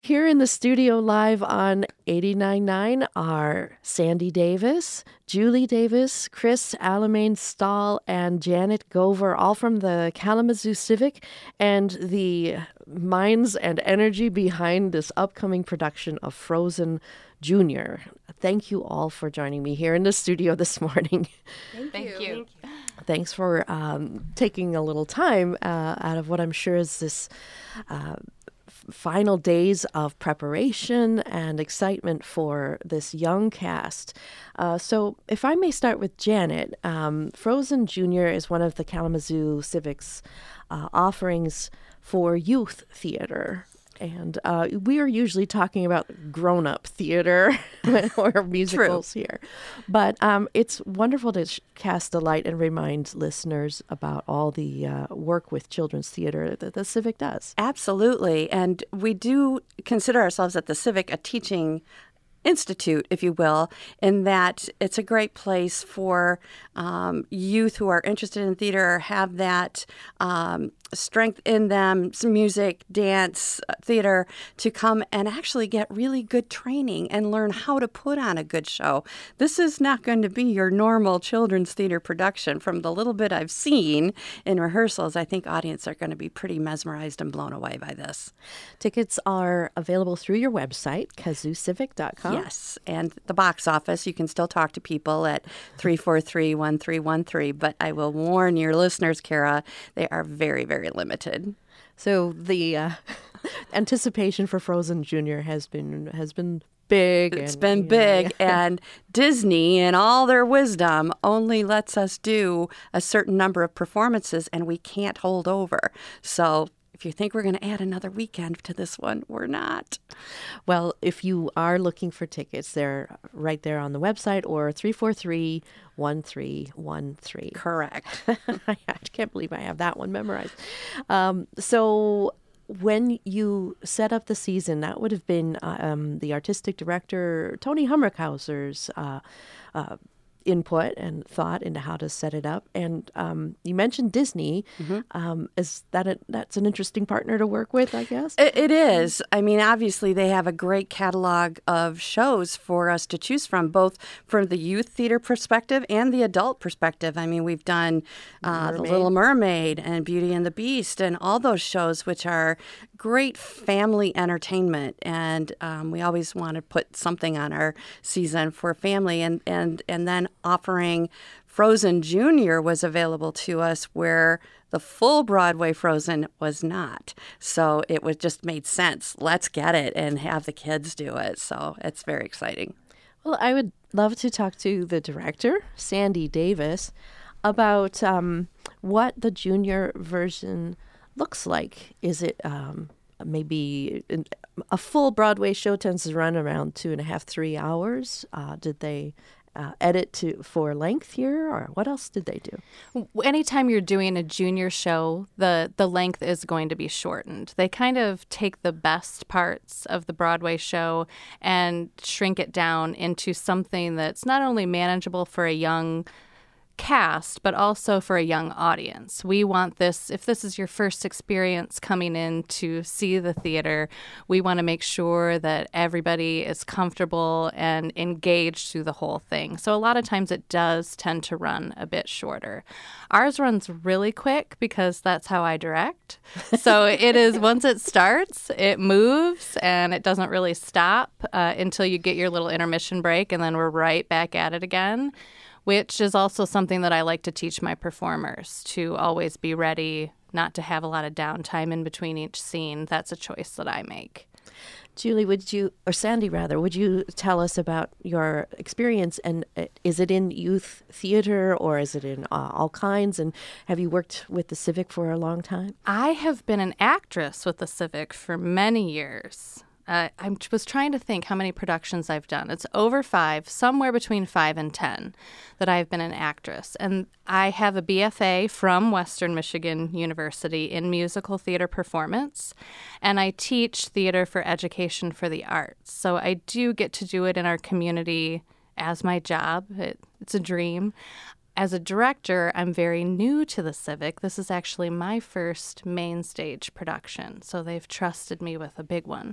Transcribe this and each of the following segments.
Here in the studio live on 89.9 are Sandy Davis, Julie Davis, Chris Alamain Stahl, and Janet Gover, all from the Kalamazoo Civic, and the minds and energy behind this upcoming production of Frozen Junior. Thank you all for joining me here in the studio this morning. Thank you. Thanks for taking a little time out of what I'm sure is this final days of preparation and excitement for this young cast. So if I may start with Janet, Frozen Junior is one of the Kalamazoo Civic's offerings for youth theater. And we are usually talking about grown-up theater or musicals here. But it's wonderful to cast a light and remind listeners about all the work with children's theater that the Civic does. Absolutely. And we do consider ourselves at the Civic a teaching institute, if you will, in that it's a great place for youth who are interested in theater or have that strength in them, some music, dance, theater, to come and actually get really good training and learn how to put on a good show. This is not going to be your normal children's theater production. From the little bit I've seen in rehearsals, I think audience are going to be pretty mesmerized and blown away by this. Tickets are available through your website, kazoocivic.com. Yes, and the box office, you can still talk to people at 343-1313, but I will warn your listeners, Kara, they are very, very limited. So the anticipation for Frozen Junior has been big. It's been big, and Disney, in all their wisdom, only lets us do a certain number of performances, and we can't hold over. So if you think we're going to add another weekend to this one, we're not. Well, if you are looking for tickets, they're right there on the website or 343-1313. Correct. I can't believe I have that one memorized. So when you set up the season, that would have been the artistic director, Tony Hummerkhauser's input and thought into how to set it up. And you mentioned Disney. Mm-hmm. Is that's an interesting partner to work with, I guess? It is. I mean, obviously, they have a great catalog of shows for us to choose from, both from the youth theater perspective and the adult perspective. I mean, we've done The Little Mermaid and Beauty and the Beast and all those shows, which are great family entertainment. And we always want to put something on our season for family. And then offering Frozen Junior was available to us, where the full Broadway Frozen was not. So it was just made sense. Let's get it and have the kids do it. So it's very exciting. Well, I would love to talk to the director, Sandy Davis, about what the junior version looks like. Is it maybe a full Broadway show tends to run around 2.5, 3 hours? Did they edit for length here, or what else did they do? Anytime you're doing a junior show, the length is going to be shortened. They kind of take the best parts of the Broadway show and shrink it down into something that's not only manageable for a young cast, but also for a young audience. We want this, if this is your first experience coming in to see the theater, we want to make sure that everybody is comfortable and engaged through the whole thing. So a lot of times it does tend to run a bit shorter. Ours runs really quick because that's how I direct. So it is, once it starts, it moves and it doesn't really stop until you get your little intermission break, and then we're right back at it again, which is also something that I like to teach my performers, to always be ready, not to have a lot of downtime in between each scene. That's a choice that I make. Julie, Sandy, would you tell us about your experience? And is it in youth theater or is it in all kinds? And have you worked with the Civic for a long time? I have been an actress with the Civic for many years. I was trying to think how many productions I've done. It's over 5, somewhere between 5 and 10 that I've been an actress. And I have a BFA from Western Michigan University in musical theater performance, and I teach theater for education for the arts. So I do get to do it in our community as my job. It's a dream. As a director, I'm very new to the Civic. This is actually my first main stage production, so they've trusted me with a big one.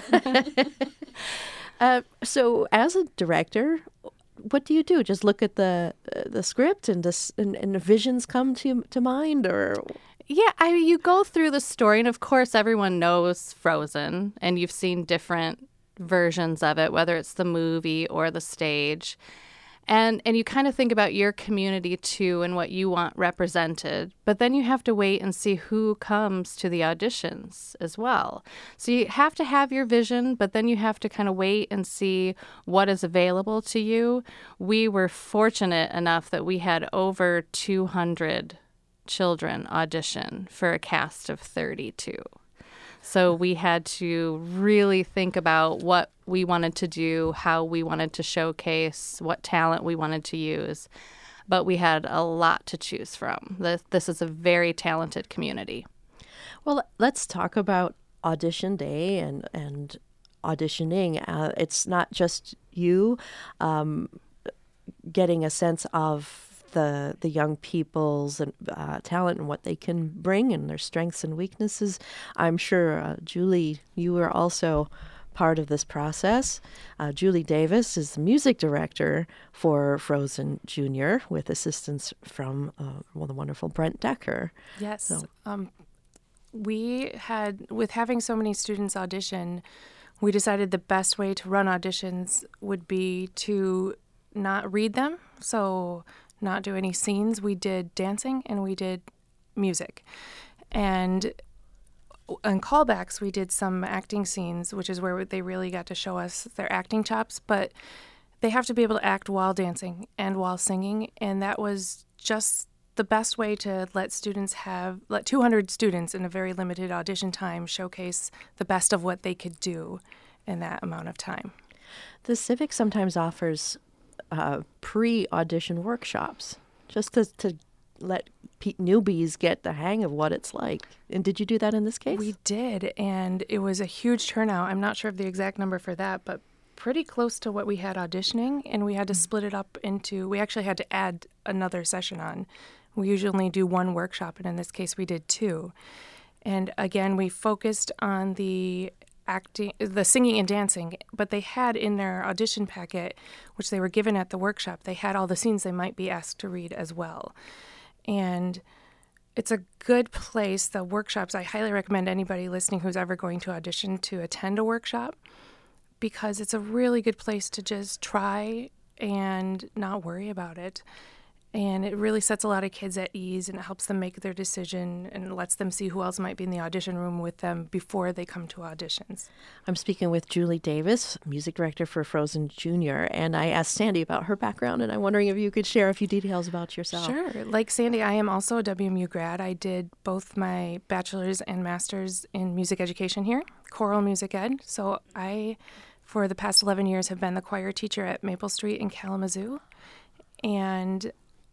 So as a director, what do you do? Just look at the script and visions come to mind, or? Yeah, you go through the story, and of course everyone knows Frozen, and you've seen different versions of it, whether it's the movie or the stage. And you kind of think about your community too and what you want represented. But then you have to wait and see who comes to the auditions as well. So you have to have your vision, but then you have to kind of wait and see what is available to you. We were fortunate enough that we had over 200 children audition for a cast of 32. So we had to really think about what we wanted to do, how we wanted to showcase, what talent we wanted to use. But we had a lot to choose from. This is a very talented community. Well, let's talk about audition day and auditioning. It's not just you getting a sense of the young people's talent and what they can bring and their strengths and weaknesses. I'm sure, Julie, you were also part of this process. Julie Davis is the music director for Frozen Junior with assistance from the wonderful Brent Decker. Yes. So. We had, with having so many students audition, we decided the best way to run auditions would be to not read them. So not do any scenes. We did dancing and we did music. And on callbacks, we did some acting scenes, which is where they really got to show us their acting chops. But they have to be able to act while dancing and while singing. And that was just the best way to let 200 students in a very limited audition time showcase the best of what they could do in that amount of time. The Civic sometimes offers pre-audition workshops just to let newbies get the hang of what it's like. And did you do that in this case? We did, and it was a huge turnout. I'm not sure of the exact number for that, but pretty close to what we had auditioning, and we had to split it up we actually had to add another session on. We usually only do one workshop, and in this case we did two. And again, we focused on the singing and dancing, but they had in their audition packet, which they were given at the workshop, they had all the scenes they might be asked to read as well. And it's a good place, the workshops. I highly recommend anybody listening who's ever going to audition to attend a workshop, because it's a really good place to just try and not worry about it. And it really sets a lot of kids at ease, and it helps them make their decision and lets them see who else might be in the audition room with them before they come to auditions. I'm speaking with Julie Davis, music director for Frozen Junior, and I asked Sandy about her background, and I'm wondering if you could share a few details about yourself. Sure. Like Sandy, I am also a WMU grad. I did both my bachelor's and master's in music education here, choral music ed. So I, for the past 11 years, have been the choir teacher at Maple Street in Kalamazoo. And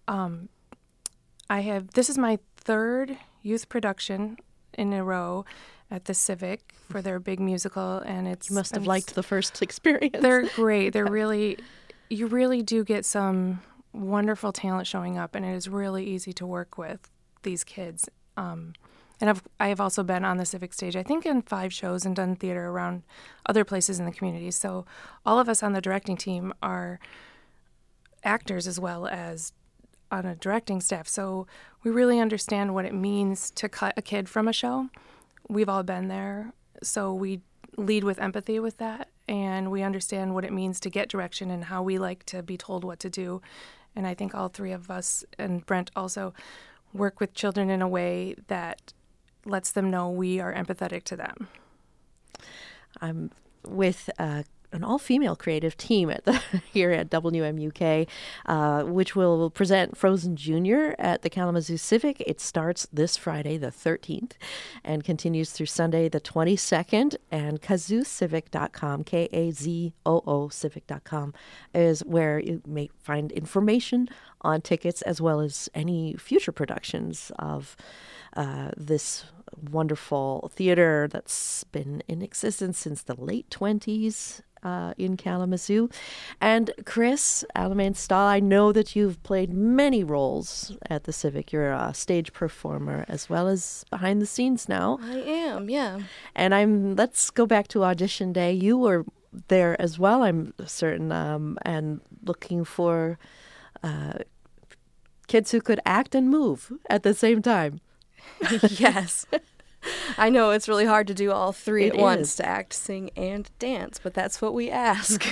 this is my third youth production in a row at the Civic for their big musical, and you must have liked the first experience. They're great. You really do get some wonderful talent showing up, and it is really easy to work with these kids. And I have also been on the Civic stage, I think, in 5 shows and done theater around other places in the community. So all of us on the directing team are actors as well as on a directing staff, so we really understand what it means to cut a kid from a show. We've all been there, so we lead with empathy with that, and we understand what it means to get direction and how we like to be told what to do. And I think all three of us, and Brent also, work with children in a way that lets them know we are empathetic to them. I'm with an all-female creative team here at WMUK, which will present Frozen Junior at the Kalamazoo Civic. It starts this Friday, the 13th, and continues through Sunday, the 22nd. And KazooCivic.com, KAZOO Civic.com, is where you may find information on tickets as well as any future productions of this wonderful theater that's been in existence since the late 20s. in Kalamazoo. And Chris Alamain-Stahl, I know that you've played many roles at the Civic. You're a stage performer as well as behind the scenes now. I am, yeah. And let's go back to audition day. You were there as well, I'm certain, and looking for kids who could act and move at the same time. Yes. I know it's really hard to do all three It at once, is. to act, sing, and dance, but that's what we ask.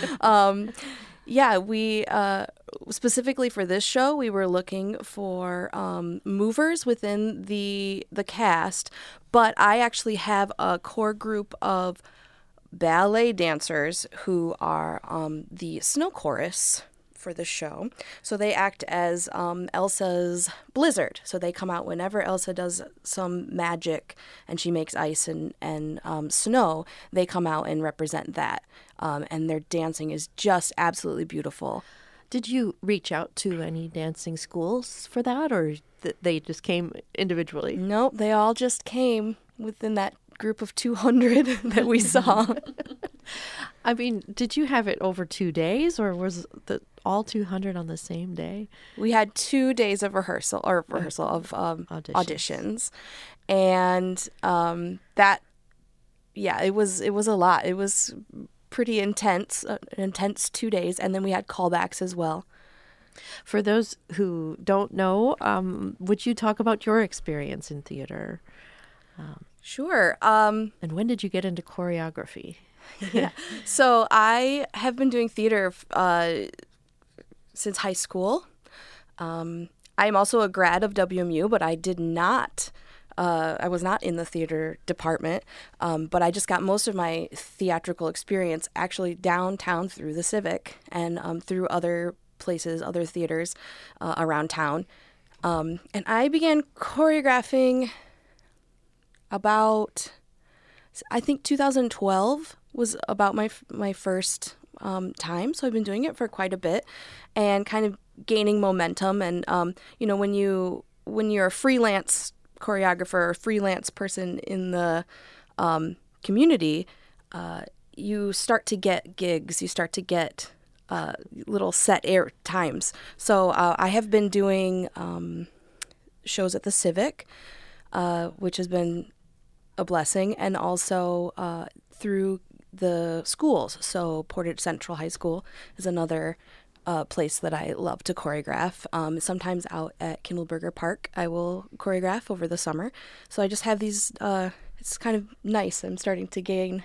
We specifically for this show, we were looking for movers within the cast, but I actually have a core group of ballet dancers who are the snow chorus for the show. So they act as Elsa's blizzard. So they come out whenever Elsa does some magic and she makes ice and snow, they come out and represent that. And their dancing is just absolutely beautiful. Did you reach out to any dancing schools for that, or they just came individually? Nope, they all just came within that group of 200 that we saw. I mean, did you have it over 2 days, or was all 200 on the same day? We had 2 days of rehearsal of auditions. And it was a lot. It was pretty intense 2 days, and then we had callbacks as well. For those who don't know, would you talk about your experience in theater? Sure. And when did you get into choreography? Yeah. So I have been doing theater since high school. I am also a grad of WMU, but I did not. I was not in the theater department, but I just got most of my theatrical experience actually downtown through the Civic and through other places, other theaters around town. And I began choreographing about, I think 2012 was about my first time. So I've been doing it for quite a bit and kind of gaining momentum. And, when you're a freelance choreographer or freelance person in the community, you start to get gigs, you start to get little set air times. So I have been doing shows at the Civic, which has been a blessing, and also through the schools. So Portage Central High School is another place that I love to choreograph. Sometimes out at Kindleberger Park, I will choreograph over the summer. So I just have these, it's kind of nice. I'm starting to gain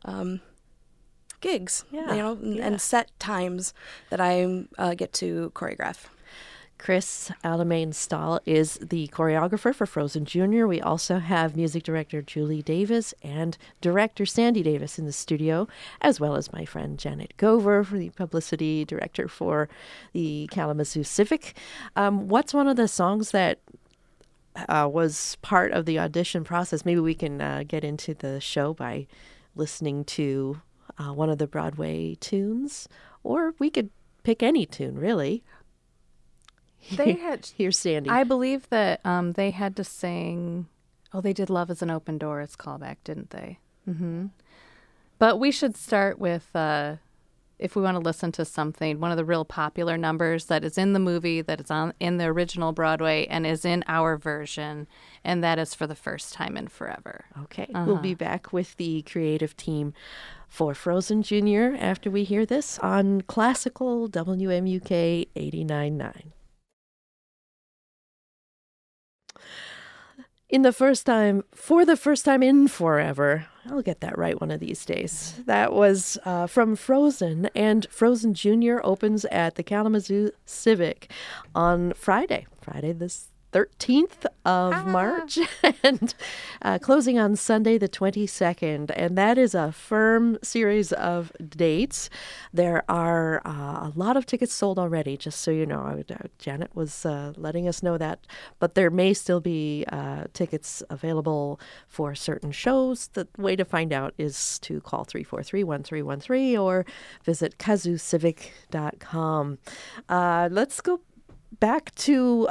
gigs, and set times that I get to choreograph. Chris Alamain-Stahl is the choreographer for Frozen Jr. We also have music director Julie Davis and director Sandy Davis in the studio, as well as my friend Janet Gover, for the publicity director for the Kalamazoo Civic. What's one of the songs that was part of the audition process? Maybe we can get into the show by listening to one of the Broadway tunes, or we could pick any tune, really. They had. Here's Sandy. I believe that they had to sing. Oh, they did "Love Is an Open Door" as callback, didn't they? Mm-hmm. But we should start with, if we want to listen to something, one of the real popular numbers that is in the movie, that is in the original Broadway, and is in our version, and that is "For the First Time in Forever." Okay, We'll be back with the creative team for Frozen Jr. after we hear this on Classical WMUK 89.9. For the first time in forever. I'll get that right one of these days. That was from Frozen, and Frozen Jr. opens at the Kalamazoo Civic on Friday this 13th of March, and closing on Sunday the 22nd. And that is a firm series of dates. There are a lot of tickets sold already, just so you know. Janet was letting us know that. But there may still be tickets available for certain shows. The way to find out is to call 343-1313 or visit kazoocivic.com. Let's go back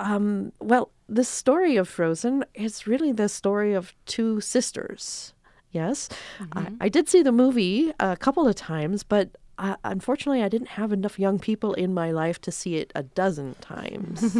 to, the story of Frozen is really the story of two sisters. Yes. I did see the movie a couple of times, but unfortunately, I didn't have enough young people in my life to see it a dozen times.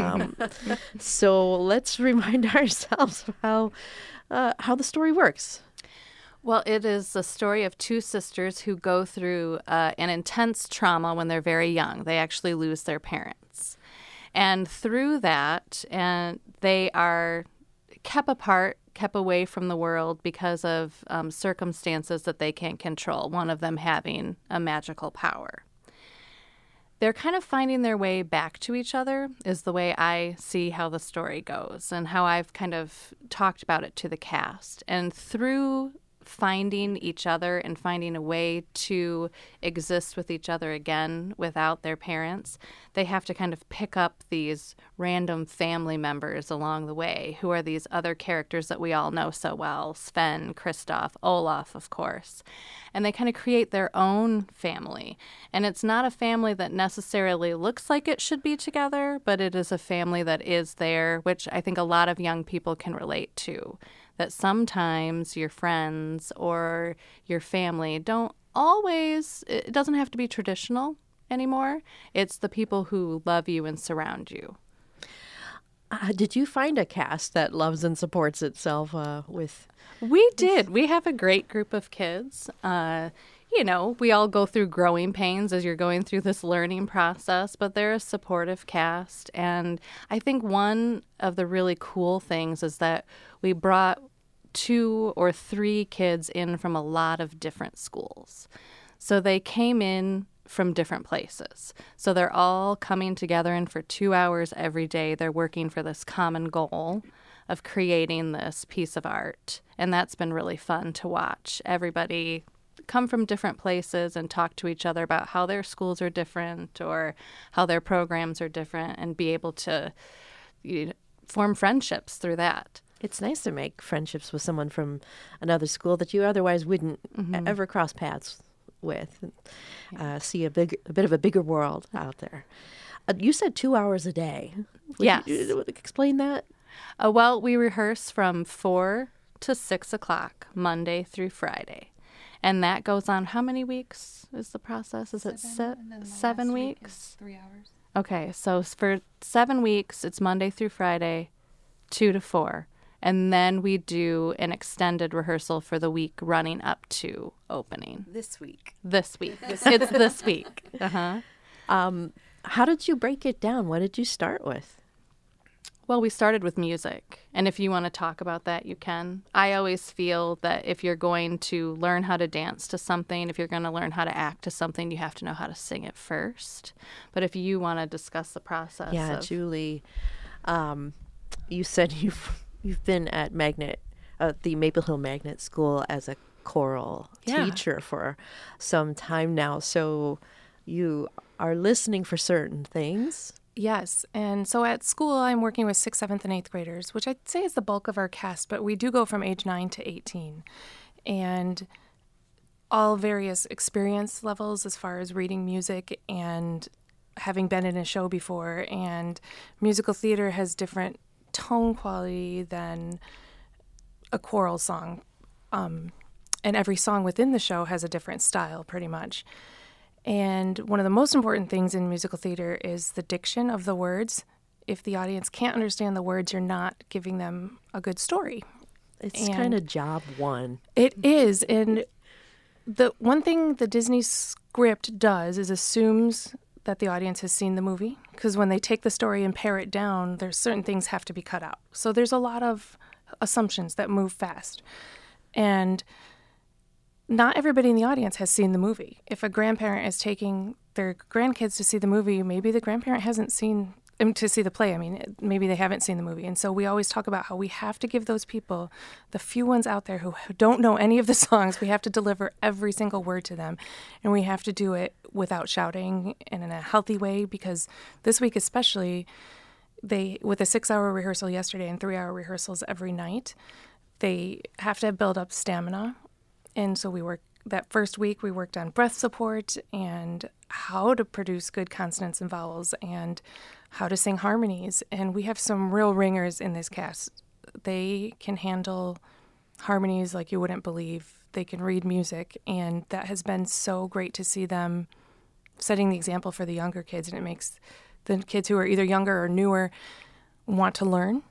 So let's remind ourselves of how the story works. Well, it is the story of two sisters who go through an intense trauma when they're very young. They actually lose their parents. And through that, and they are kept apart, kept away from the world because of circumstances that they can't control, one of them having a magical power. They're kind of finding their way back to each other is the way I see how the story goes and how I've kind of talked about it to the cast. And through finding each other and finding a way to exist with each other again without their parents, they have to kind of pick up these random family members along the way who are these other characters that we all know so well, Sven, Kristoff, Olaf, of course. And they kind of create their own family. And it's not a family that necessarily looks like it should be together, but it is a family that is there, which I think a lot of young people can relate to. That sometimes your friends or your family don't always, it doesn't have to be traditional anymore. It's the people who love you and surround you. Did you find a cast that loves and supports itself with? We did. We have a great group of kids. We all go through growing pains as you're going through this learning process, but they're a supportive cast. And I think one of the really cool things is that we brought 2 or 3 kids in from a lot of different schools. So they came in from different places. So they're all coming together, and for 2 hours every day, they're working for this common goal of creating this piece of art. And that's been really fun to watch. Everybody come from different places and talk to each other about how their schools are different or how their programs are different and be able to form friendships through that. It's nice to make friendships with someone from another school that you otherwise wouldn't ever cross paths with. See a bit of a bigger world out there. You said 2 hours a day. Yes. You explain that? Well, we rehearse from 4 to 6 o'clock, Monday through Friday. And that goes on, how many weeks is the process? Is it 7 weeks? 3 hours. Okay, so for 7 weeks, it's Monday through Friday, 2 to 4. And then we do an extended rehearsal for the week running up to opening. This week. It's this week. How did you break it down? What did you start with? Well, we started with music, and if you want to talk about that, you can. I always feel that if you're going to learn how to dance to something, if you're going to learn how to act to something, you have to know how to sing it first. But if you want to discuss the process. Yeah, Julie, you said you've been at the Maple Hill Magnet School as a choral teacher for some time now, so you are listening for certain things. Yes. And so at school, I'm working with 6th, 7th, and 8th graders, which I'd say is the bulk of our cast, but we do go from age 9 to 18. And all various experience levels as far as reading music and having been in a show before. And musical theater has different tone quality than a choral song. And every song within the show has a different style, pretty much. And one of the most important things in musical theater is the diction of the words. If the audience can't understand the words, you're not giving them a good story. It's kind of job one. It is. And the one thing the Disney script does is assumes that the audience has seen the movie. Because when they take the story and pare it down, there's certain things have to be cut out. So there's a lot of assumptions that move fast. And not everybody in the audience has seen the movie. If a grandparent is taking their grandkids to see the movie, maybe the grandparent hasn't seen to see the play. I mean, maybe they haven't seen the movie. And so we always talk about how we have to give those people, the few ones out there who don't know any of the songs, we have to deliver every single word to them. And we have to do it without shouting and in a healthy way, because this week especially, with a 6-hour rehearsal yesterday and 3-hour rehearsals every night, they have to build up stamina. And so that first week we worked on breath support and how to produce good consonants and vowels and how to sing harmonies. And we have some real ringers in this cast. They can handle harmonies like you wouldn't believe. They can read music, and that has been so great to see them setting the example for the younger kids, and it makes the kids who are either younger or newer want to learn.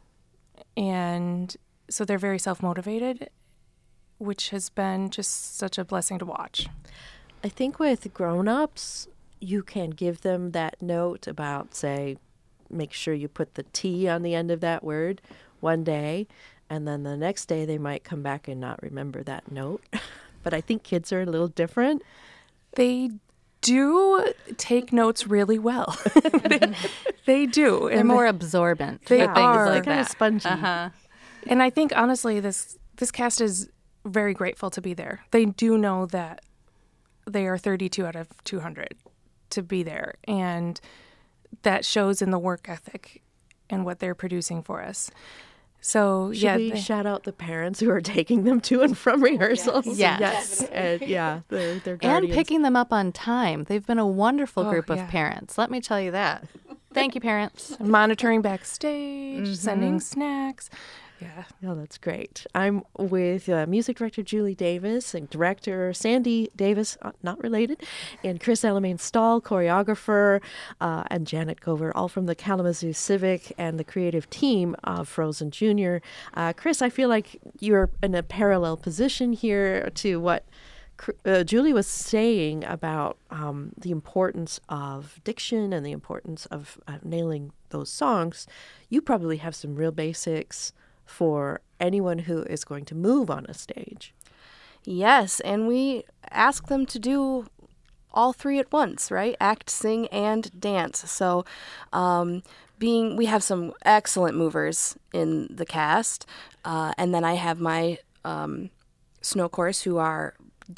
And so they're very self-motivated, which has been just such a blessing to watch. I think with grown-ups, you can give them that note about, say, make sure you put the T on the end of that word one day, and then the next day they might come back and not remember that note. But I think kids are a little different. They do take notes really well. They do. They're more absorbent. They for things are. like Kind of that. spongy. And I think, honestly, this cast is very grateful to be there. They do know that they are 32 out of 200 to be there. And that shows in the work ethic and what they're producing for us. So, Should yeah. we shout out the parents who are taking them to and from rehearsals? Yes. And they're And guardians. picking them up on time. They've been a wonderful group of yeah. parents. Let me tell you that. Thank you, parents. monitoring backstage, sending snacks. Yeah. Oh, that's great. I'm with music director Julie Davis and director Sandy Davis, not related, and Chris Elemain-Stahl, choreographer, and Janet Gover, all from the Kalamazoo Civic and the creative team of Frozen Junior. Chris, I feel like you're in a parallel position here to what Julie was saying about the importance of diction and the importance of nailing those songs. You probably have some real basics for anyone who is going to move on a stage. Yes, and we ask them to do all three at once, right? Act, sing, and dance. So we have some excellent movers in the cast, and then I have my snow chorus who are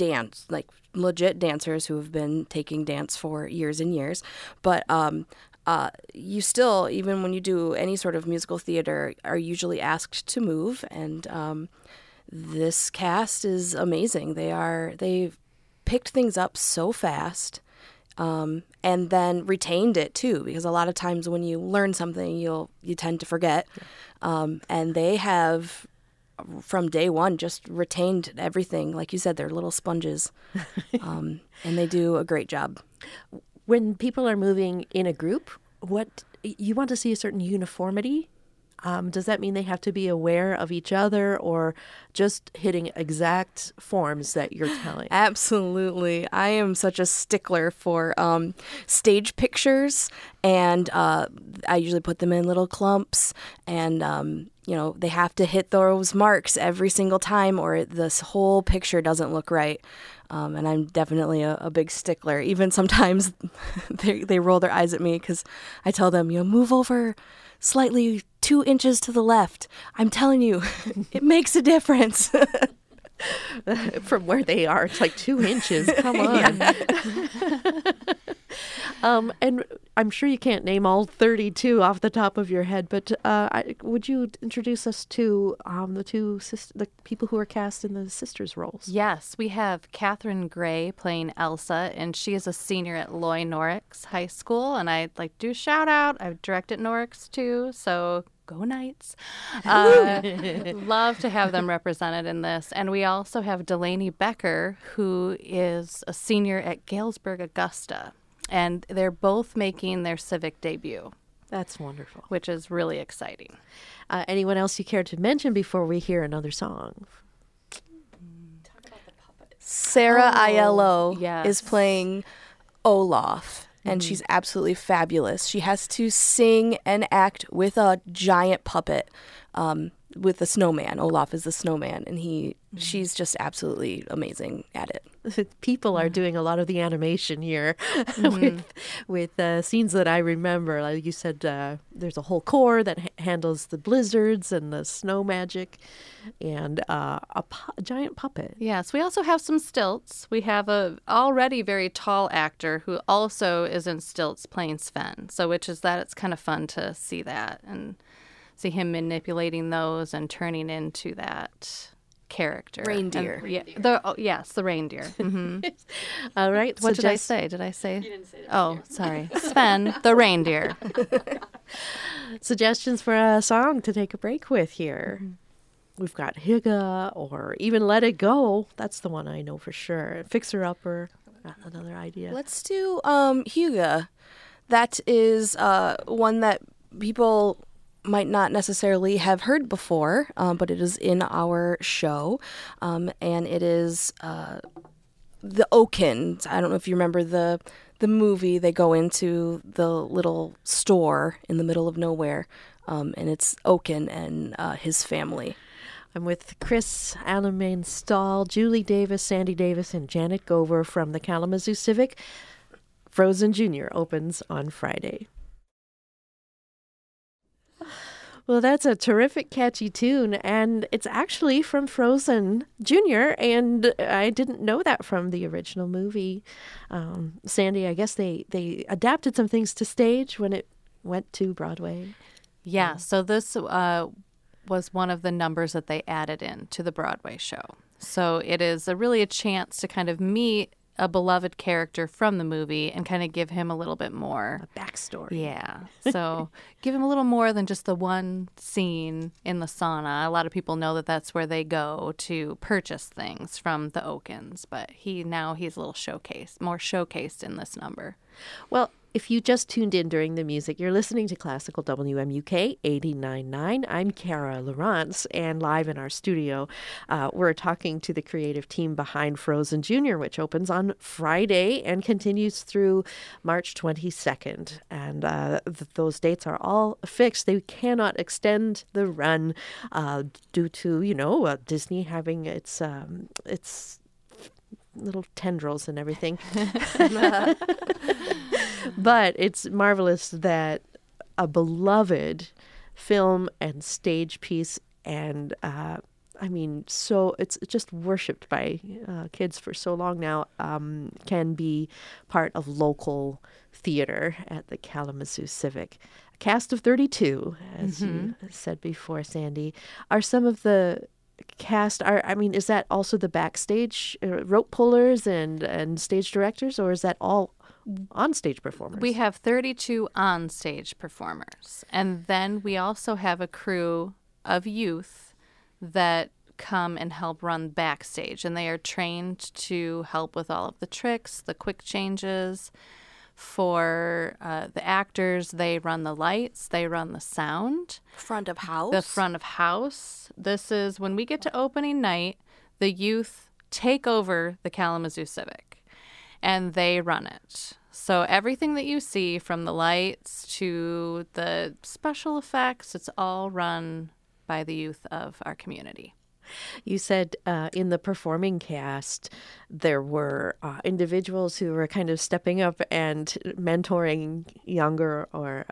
legit dancers who have been taking dance for years and years. But you still, even when you do any sort of musical theater, are usually asked to move, and this cast is amazing. They've picked things up so fast, and then retained it too, because a lot of times when you learn something, you tend to forget, and they have from day one just retained everything. Like you said, they're little sponges, and they do a great job. When people are moving in a group, what you want to see a certain uniformity? Does that mean they have to be aware of each other, or just hitting exact forms that you're telling? Absolutely. I am such a stickler for stage pictures, and I usually put them in little clumps, and they have to hit those marks every single time, or this whole picture doesn't look right. And I'm definitely a big stickler. Even sometimes they roll their eyes at me because I tell them, move over slightly 2 inches to the left. I'm telling you, it makes a difference. From where they are, it's like 2 inches. Come on. And I'm sure you can't name all 32 off the top of your head, but would you introduce us to the people who are cast in the sisters' roles? Yes, we have Catherine Gray playing Elsa, and she is a senior at Loy Norix High School, and I'd like to do a shout out. I've directed Norix too, so go Knights. Love to have them represented in this. And we also have Delaney Becker, who is a senior at Galesburg Augusta. And they're both making their civic debut. That's wonderful. Which is really exciting. Anyone else you care to mention before we hear another song? Sarah Aiello yes. is playing Olaf, and she's absolutely fabulous. She has to sing and act with a giant puppet, with the snowman. Olaf is the snowman, and she's just absolutely amazing at it. People are doing a lot of the animation here with scenes that I remember. Like you said, there's a whole corps that handles the blizzards and the snow magic, and a giant puppet. Yes, we also have some stilts. We have a already very tall actor who also is in stilts playing Sven. So it's kind of fun to see that and see him manipulating those and turning into that character. Reindeer. The reindeer. Mm-hmm. All right. What did I say? Did I say? You didn't say that. Oh, sorry. Sven, the reindeer. Suggestions for a song to take a break with here. we've got Higa or even Let It Go. That's the one I know for sure. Fixer Upper, another idea. Let's do Huga. That is one that people might not necessarily have heard before, but it is in our show, and it is the Oakens. I don't know if you remember the movie. They go into the little store in the middle of nowhere, and it's Oaken and his family. I'm with Chris Alamain Stahl, Julie Davis, Sandy Davis, and Janet Gover from the Kalamazoo Civic. Frozen Jr. opens on Friday. Well, that's a terrific, catchy tune, and it's actually from Frozen Jr., and I didn't know that from the original movie. Sandy, I guess they adapted some things to stage when it went to Broadway. Yeah, so this was one of the numbers that they added in to the Broadway show. So it is really a chance to kind of meet a beloved character from the movie and kind of give him a little bit more A backstory. Yeah. So give him a little more than just the one scene in the sauna. A lot of people know that that's where they go to purchase things from the Oakens, but he's a little more showcased in this number. Well, if you just tuned in during the music, you're listening to Classical WMUK 89.9. I'm Cara Lawrence, and live in our studio, we're talking to the creative team behind Frozen Jr., which opens on Friday and continues through March 22nd. And those dates are all fixed. They cannot extend the run due to, Disney having its little tendrils and everything. But it's marvelous that a beloved film and stage piece, and so it's just worshipped by kids for so long now, can be part of local theater at the Kalamazoo Civic. A cast of 32, as you said before, Sandy. Are some of the cast is that also the backstage rope pullers and stage directors, or is that all on-stage performers? We have 32 on-stage performers, and then we also have a crew of youth that come and help run backstage, and they are trained to help with all of the tricks, the quick changes. For the actors, they run the lights, they run the sound. Front of house? The front of house. This is when we get to opening night, the youth take over the Kalamazoo Civic, and they run it. So everything that you see, from the lights to the special effects, it's all run by the youth of our community. You said in the performing cast, there were individuals who were kind of stepping up and mentoring younger or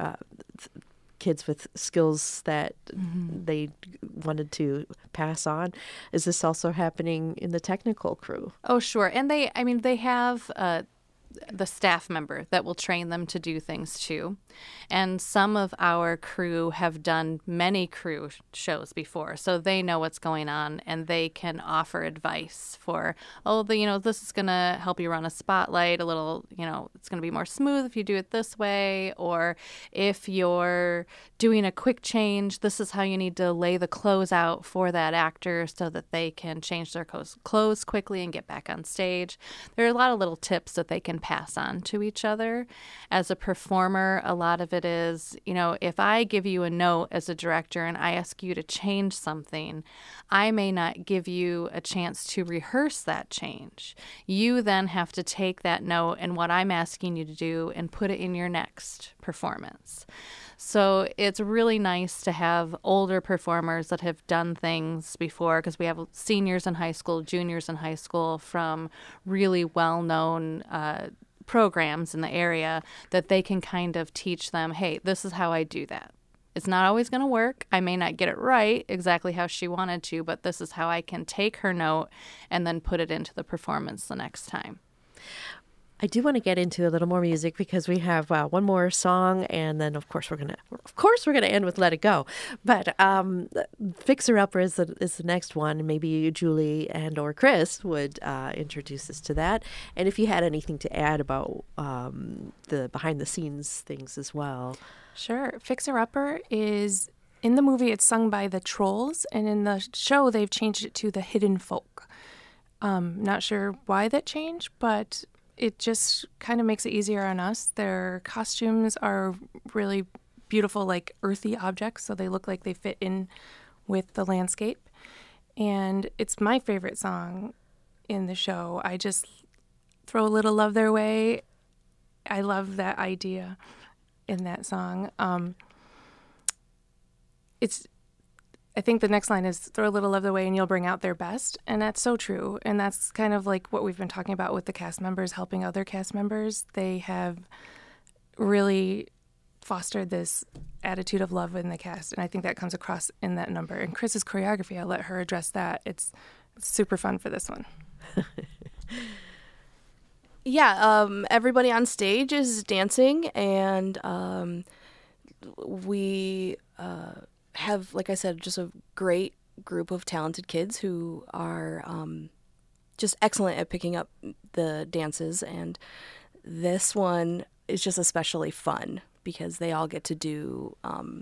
kids with skills that they wanted to pass on. Is this also happening in the technical crew? Oh, sure. And they have the staff member that will train them to do things too. And some of our crew have done many crew shows before, so they know what's going on, and they can offer advice for, this is going to help you run a spotlight a little, it's going to be more smooth if you do it this way, or if you're doing a quick change, this is how you need to lay the clothes out for that actor so that they can change their clothes quickly and get back on stage. There are a lot of little tips that they can pass on to each other. As a performer, a lot of it is, if I give you a note as a director and I ask you to change something, I may not give you a chance to rehearse that change. You then have to take that note and what I'm asking you to do and put it in your next performance. So it's really nice to have older performers that have done things before, because we have seniors in high school, juniors in high school from really well-known programs in the area, that they can kind of teach them, hey, this is how I do that. It's not always going to work. I may not get it right exactly how she wanted to, but this is how I can take her note and then put it into the performance the next time. I do want to get into a little more music because we have one more song, and then of course we're gonna end with "Let It Go." But "Fixer Upper" is the next one. Maybe Julie and or Chris would introduce us to that. And if you had anything to add about the behind the scenes things as well. Sure. Fixer Upper is in the movie, it's sung by the Trolls, and in the show, they've changed it to the Hidden Folk. Not sure why that changed, but it just kind of makes it easier on us. Their costumes are really beautiful, like earthy objects, so they look like they fit in with the landscape. And it's my favorite song in the show. I just throw a little love their way. I love that idea in that song. I think the next line is throw a little love their way and you'll bring out their best. And that's so true. And that's kind of like what we've been talking about with the cast members helping other cast members. They have really fostered this attitude of love in the cast. And I think that comes across in that number. And Chris's choreography, I'll let her address that. It's super fun for this one. Yeah, everybody on stage is dancing, and we have, like I said, just a great group of talented kids who are just excellent at picking up the dances, and this one is just especially fun because they all get to do,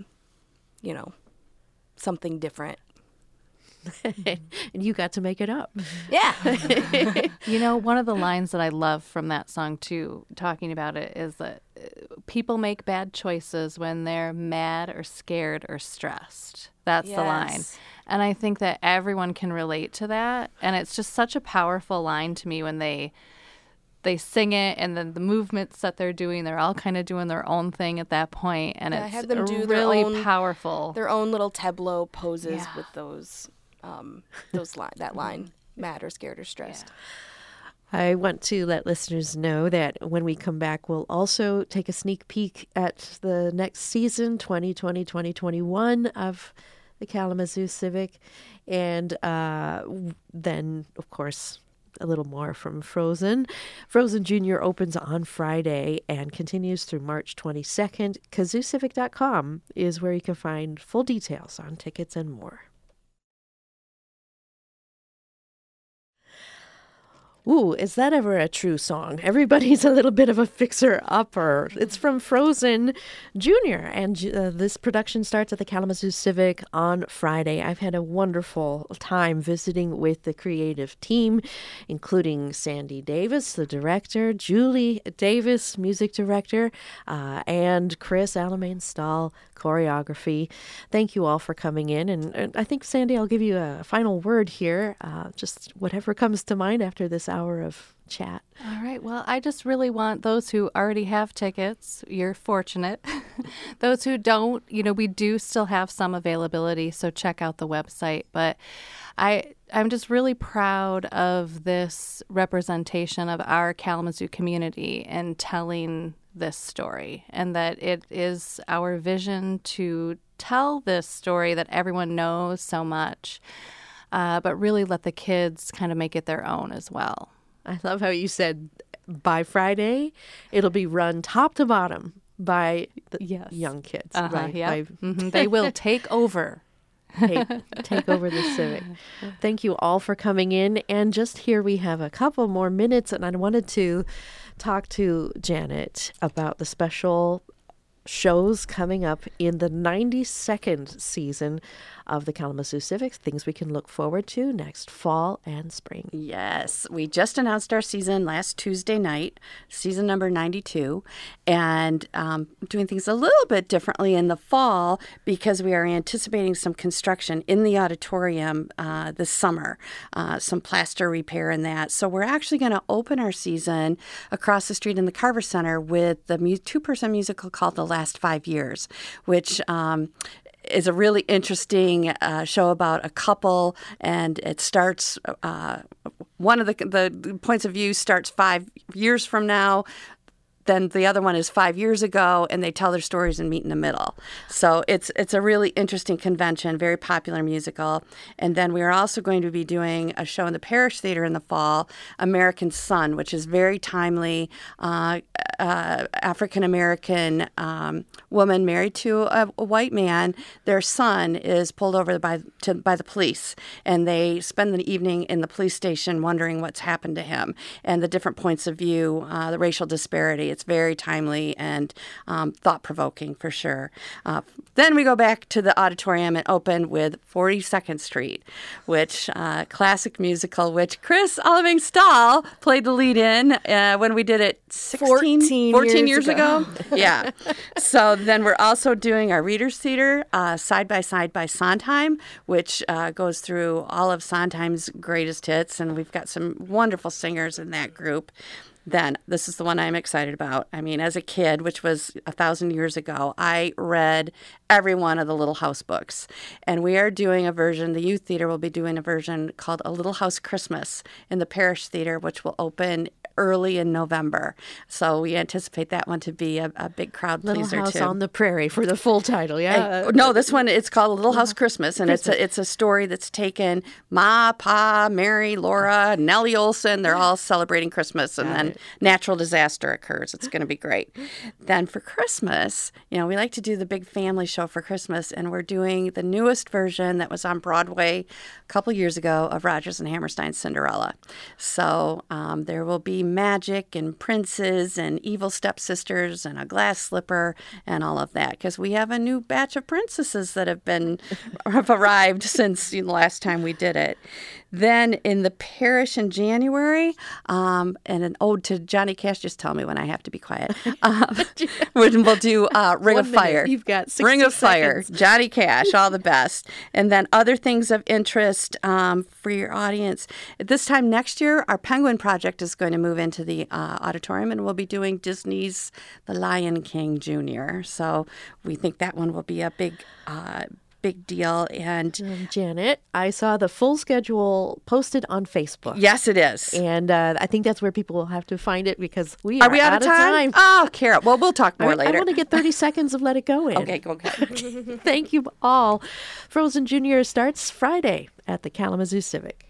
something different. And you got to make it up. Yeah. One of the lines that I love from that song, too, talking about it, is that people make bad choices when they're mad or scared or stressed. That's the line. And I think that everyone can relate to that. And it's just such a powerful line to me when they sing it, and then the movements that they're doing, they're all kind of doing their own thing at that point. And it's I had them do really powerful. Their own little tableau poses with those that line, mad or scared or stressed. Yeah. I want to let listeners know that when we come back, we'll also take a sneak peek at the next season, 2020-2021 of the Kalamazoo Civic. And then, of course, a little more from Frozen. Frozen Junior opens on Friday and continues through March 22nd. KazooCivic.com is where you can find full details on tickets and more. Ooh, is that ever a true song? Everybody's a little bit of a fixer-upper. It's from Frozen Junior, and this production starts at the Kalamazoo Civic on Friday. I've had a wonderful time visiting with the creative team, including Sandy Davis, the director, Julie Davis, music director, and Chris Alamain-Stahl, choreography. Thank you all for coming in, and I think, Sandy, I'll give you a final word here, just whatever comes to mind after this hour of chat. All right. Well, I just really want those who already have tickets, you're fortunate. Those who don't, we do still have some availability, so check out the website. But I'm just really proud of this representation of our Kalamazoo community and telling this story, and that it is our vision to tell this story that everyone knows so much, but really let the kids kind of make it their own as well. I love how you said by Friday, it'll be run top to bottom by the young kids. Right? Yeah. They will take over. Take over the Civic. Thank you all for coming in. And just here we have a couple more minutes, and I wanted to talk to Janet about the special shows coming up in the 92nd season of the Kalamazoo Civics, things we can look forward to next fall and spring. Yes, we just announced our season last Tuesday night, season number 92, and doing things a little bit differently in the fall because we are anticipating some construction in the auditorium this summer, some plaster repair and that. So we're actually going to open our season across the street in the Carver Center with the two-person musical called The Last 5 Years, which is a really interesting show about a couple, and it starts, one of the points of view starts 5 years from now. Then the other one is 5 years ago, and they tell their stories and meet in the middle. So it's a really interesting convention, very popular musical. And then we are also going to be doing a show in the Parish Theater in the fall, American Son, which is very timely, African American woman married to a white man. Their son is pulled over by the police, and they spend the evening in the police station wondering what's happened to him and the different points of view, the racial disparity. It's very timely and thought-provoking for sure. Then we go back to the auditorium and open with 42nd Street, which classic musical, which Chris Oliving Stahl played the lead in when we did it 14 years ago. Yeah. So then we're also doing our Readers Theater, Side by Side by Sondheim, which goes through all of Sondheim's greatest hits, and we've got some wonderful singers in that group. Then this is the one I'm excited about. I mean, as a kid, which was 1,000 years ago, I read every one of the Little House books. And we are doing a version, the Youth Theater will be doing a version called A Little House Christmas in the Parish Theater, which will open early in November. So we anticipate that one to be a big crowd pleaser, Little House too. on the Prairie for the full title, yeah? No, this one, it's called A Little House Christmas, and it's a story that's taken Ma, Pa, Mary, Laura, Nellie Olson. They're all celebrating Christmas, and then natural disaster occurs. It's going to be great. Then for Christmas, we like to do the big family show for Christmas, and we're doing the newest version that was on Broadway a couple years ago of Rodgers and Hammerstein's Cinderella. So there will be magic and princes and evil stepsisters and a glass slipper and all of that, because we have a new batch of princesses that have arrived since the last time we did it. Then in the parish in January, and an ode to Johnny Cash, just tell me when I have to be quiet. We'll do Ring of Fire. You've got 60 Ring of Fire, seconds. Johnny Cash, all the best. And then other things of interest for your audience. At this time next year, our Penguin Project is going to move into the auditorium, and we'll be doing Disney's The Lion King Jr. So we think that one will be a big deal. And Janet, I saw the full schedule posted on Facebook. yes, it is. And I think that's where people will have to find it, because we Are we out of time? Oh, Kara. Well, we'll talk more later. I want to get 30 seconds of Let It Go in. Okay, go ahead. Thank you all. Frozen Junior starts Friday at the Kalamazoo Civic.